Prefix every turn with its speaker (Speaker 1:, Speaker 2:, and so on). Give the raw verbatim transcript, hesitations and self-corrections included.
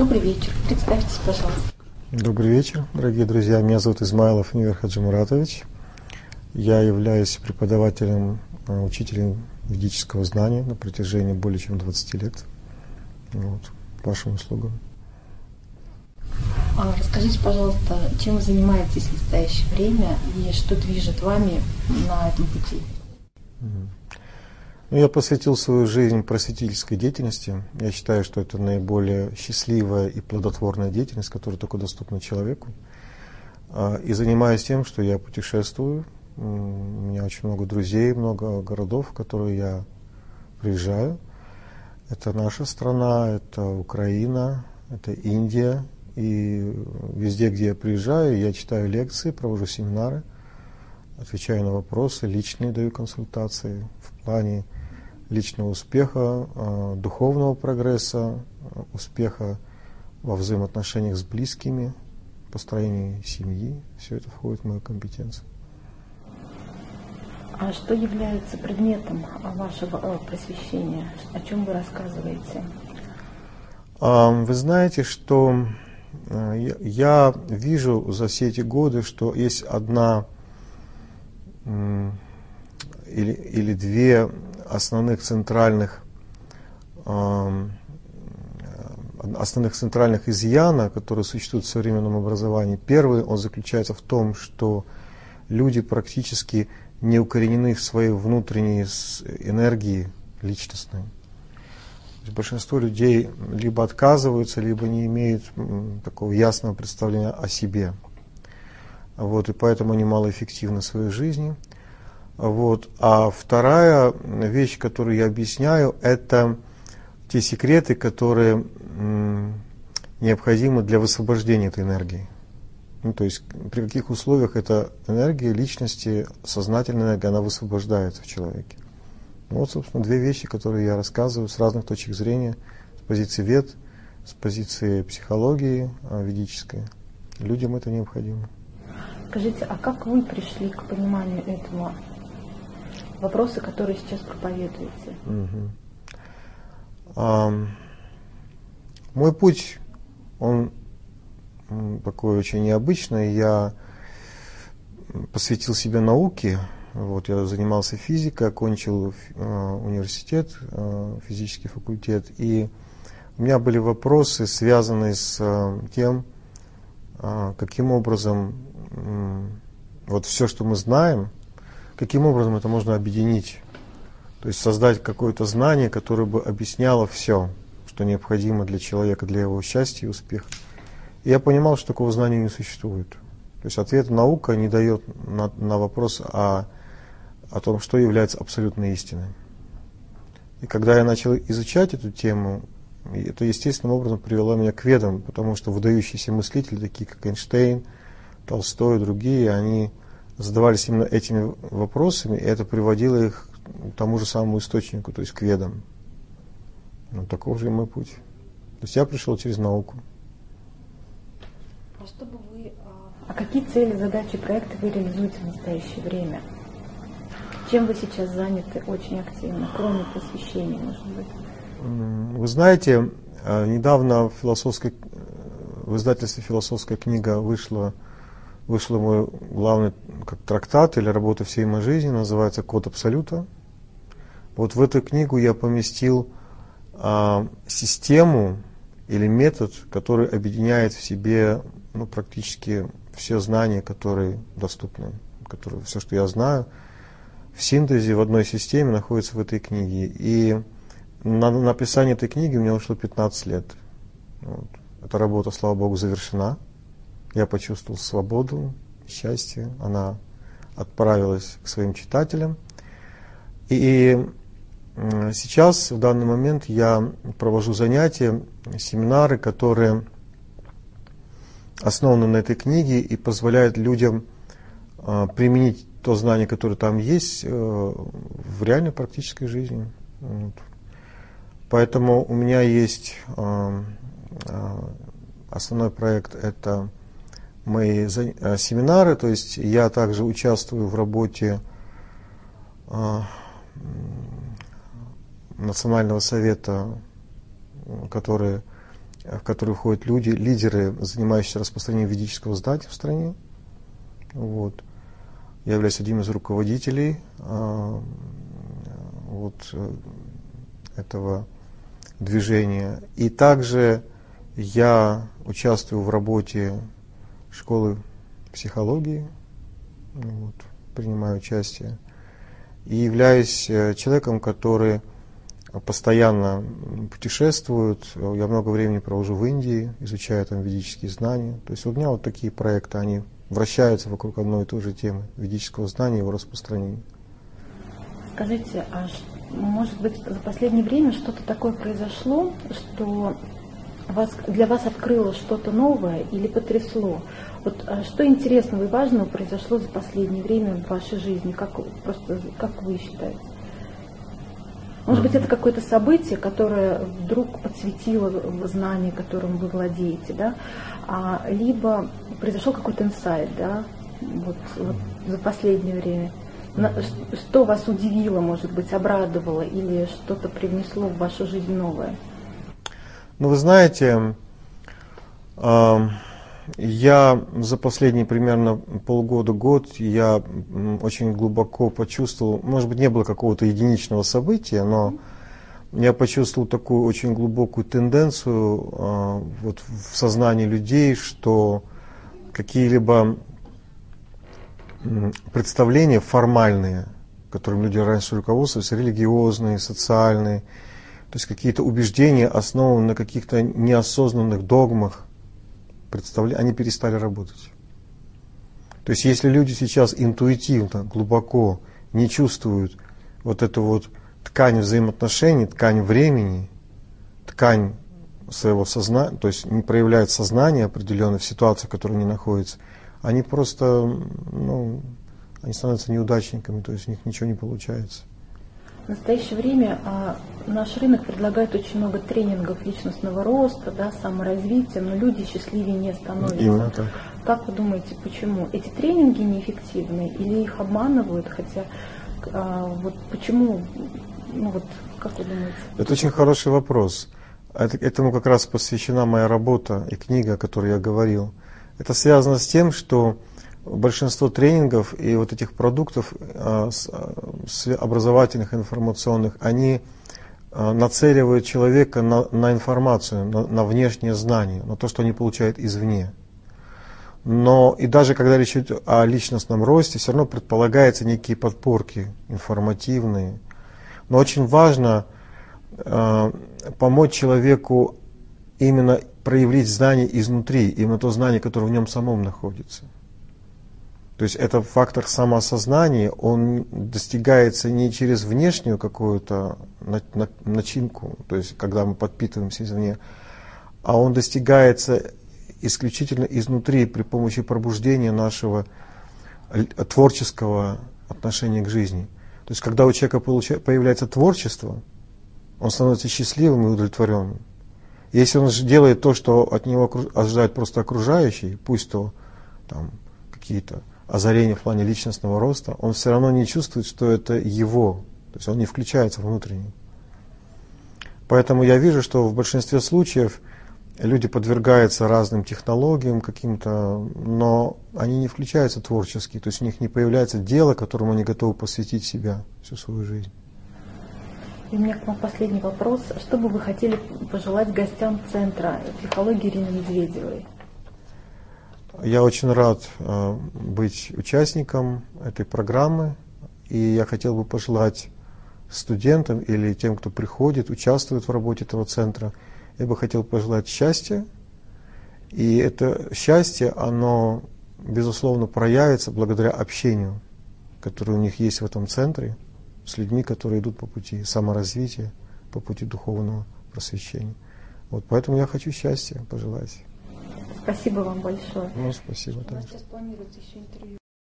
Speaker 1: Добрый вечер. Представьтесь, пожалуйста.
Speaker 2: Добрый вечер, дорогие друзья. Меня зовут Измайлов Нивер Хаджимуратович. Я являюсь преподавателем, учителем ведического знания на протяжении более чем двадцати лет. Вот, к вашим услугам.
Speaker 1: А расскажите, пожалуйста, чем вы занимаетесь в настоящее время и что движет вами на этом пути?
Speaker 2: Ну, я посвятил свою жизнь просветительской деятельности. Я считаю, что это наиболее счастливая и плодотворная деятельность, которая только доступна человеку. И занимаюсь тем, что я путешествую. У меня очень много друзей, много городов, в которые я приезжаю. Это наша страна, это Украина, это Индия. И везде, где я приезжаю, я читаю лекции, провожу семинары, отвечаю на вопросы, личные даю консультации в плане личного успеха, духовного прогресса, успеха во взаимоотношениях с близкими, построении семьи. Все это входит в мою компетенцию.
Speaker 1: А что является предметом вашего просвещения? О чем вы рассказываете?
Speaker 2: Вы знаете, что я вижу за все эти годы, что есть одна или, или две основных центральных основных центральных изъяна, которые существуют в современном образовании. Первый, он заключается в том, что люди практически не укоренены в своей внутренней энергии личностной. Большинство людей либо отказываются, либо не имеют такого ясного представления о себе. Вот, и поэтому они малоэффективны в своей жизни. Вот. А вторая вещь, которую я объясняю, это те секреты, которые м, необходимы для высвобождения этой энергии. Ну, то есть при каких условиях эта энергия личности, сознательная энергия, она высвобождается в человеке. Ну, вот, собственно, две вещи, которые я рассказываю с разных точек зрения, с позиции вед, с позиции психологии ведической. Людям это необходимо.
Speaker 1: Скажите, а как вы пришли к пониманию этого вопроса, которые сейчас проповедуете?
Speaker 2: Угу. А, мой путь, он такой очень необычный. Я посвятил себя науке. Вот, я занимался физикой, окончил э, университет, э, физический факультет. И у меня были вопросы, связанные с э, тем, э, каким образом э, вот все, что мы знаем, каким образом это можно объединить. То есть создать какое-то знание, которое бы объясняло все, что необходимо для человека, для его счастья и успеха. И я понимал, что такого знания не существует. То есть ответ наука не дает на, на вопрос о, о том, что является абсолютной истиной. И когда я начал изучать эту тему, это естественным образом привело меня к ведам, потому что выдающиеся мыслители, такие как Эйнштейн, Толстой и другие, они задавались именно этими вопросами, и это приводило их к тому же самому источнику, то есть к ведам. Ну, таков же и мой путь. То есть я пришел через науку.
Speaker 1: А чтобы вы, а какие цели, задачи, проекты вы реализуете в настоящее время? Чем вы сейчас заняты очень активно, кроме посвящения, может быть?
Speaker 2: Вы знаете, недавно в, философской, в издательстве «Философская книга» вышла, вышла мой главный как трактат или работа всей моей жизни, называется «Код Абсолюта». Вот в эту книгу я поместил а, систему или метод, который объединяет в себе ну, практически все знания, которые доступны, которые, все, что я знаю, в синтезе в одной системе находится в этой книге. И на написание этой книги у меня ушло пятнадцать лет. Вот. Эта работа, слава Богу, завершена. Я почувствовал свободу, счастье. Она отправилась к своим читателям. И сейчас, в данный момент, я провожу занятия, семинары, которые основаны на этой книге и позволяют людям применить то знание, которое там есть, в реальной практической жизни. Вот. Поэтому у меня есть основной проект — это мои семинары, то есть я также участвую в работе Национального совета, который в который входят люди, лидеры, занимающиеся распространением ведического знания в стране. Вот. Я являюсь одним из руководителей а, вот, этого движения. И также я участвую в работе школы психологии, вот, принимаю участие. И являюсь человеком, который постоянно путешествует. Я много времени провожу в Индии, изучаю там ведические знания. То есть у меня вот такие проекты, они вращаются вокруг одной и той же темы ведического знания и его распространения.
Speaker 1: Скажите, а может быть за последнее время что-то такое произошло, что вас, для вас открыло что-то новое или потрясло? Вот а что интересного и важного произошло за последнее время в вашей жизни? Как, просто, как вы считаете? Может быть, это какое-то событие, которое вдруг подсветило знание, которым вы владеете, да? А, либо произошел какой-то инсайт, да, вот, вот за последнее время. На, что вас удивило, может быть, обрадовало или что-то привнесло в вашу жизнь новое?
Speaker 2: Ну, вы знаете, э, я за последние примерно полгода-год я очень глубоко почувствовал, может быть, не было какого-то единичного события, но я почувствовал такую очень глубокую тенденцию э, вот в сознании людей, что какие-либо представления формальные, которыми люди раньше руководствовались, религиозные, социальные, то есть какие-то убеждения, основанные на каких-то неосознанных догмах, они перестали работать. То есть если люди сейчас интуитивно, глубоко не чувствуют вот эту вот ткань взаимоотношений, ткань времени, ткань своего сознания, то есть не проявляют сознание определенное в ситуации, в которой они находятся, они просто, ну, они становятся неудачниками, то есть у них ничего не получается.
Speaker 1: В настоящее время а, наш рынок предлагает очень много тренингов личностного роста, да, саморазвития, но люди счастливее не становятся.
Speaker 2: Именно так.
Speaker 1: Как вы думаете, почему? Эти тренинги неэффективны или их обманывают? Хотя а, вот почему, ну вот, как вы думаете?
Speaker 2: Это очень хороший вопрос. Это, этому как раз посвящена моя работа и книга, о которой я говорил. Это связано с тем, что большинство тренингов и вот этих продуктов образовательных, информационных, они нацеливают человека на, на информацию, на, на внешнее знание, на то, что они получают извне. Но и даже когда речь идет о личностном росте, все равно предполагаются некие подпорки информативные. Но очень важно э, помочь человеку именно проявить знание изнутри, именно то знание, которое в нем самом находится. То есть это фактор самоосознания, он достигается не через внешнюю какую-то начинку, то есть когда мы подпитываемся извне, а он достигается исключительно изнутри при помощи пробуждения нашего творческого отношения к жизни. То есть когда у человека появляется творчество, он становится счастливым и удовлетворенным. Если он делает то, что от него ожидают просто окружающие, пусть то там какие-то озарения в плане личностного роста, он все равно не чувствует, что это его, то есть он не включается внутренне. Поэтому я вижу, что в большинстве случаев люди подвергаются разным технологиям каким-то, но они не включаются творчески, то есть у них не появляется дело, которому они готовы посвятить себя всю свою жизнь.
Speaker 1: И у меня к вам последний вопрос. Что бы вы хотели пожелать гостям Центра психологии Ирины Медведевой?
Speaker 2: Я очень рад э, быть участником этой программы, и я хотел бы пожелать студентам или тем, кто приходит, участвует в работе этого центра, я бы хотел пожелать счастья, и это счастье, оно, безусловно, проявится благодаря общению, которое у них есть в этом центре, с людьми, которые идут по пути саморазвития, по пути духовного просвещения. Вот, поэтому я хочу счастья пожелать.
Speaker 1: Спасибо вам большое.
Speaker 2: Ну, спасибо.
Speaker 1: У нас сейчас планируется еще интервью.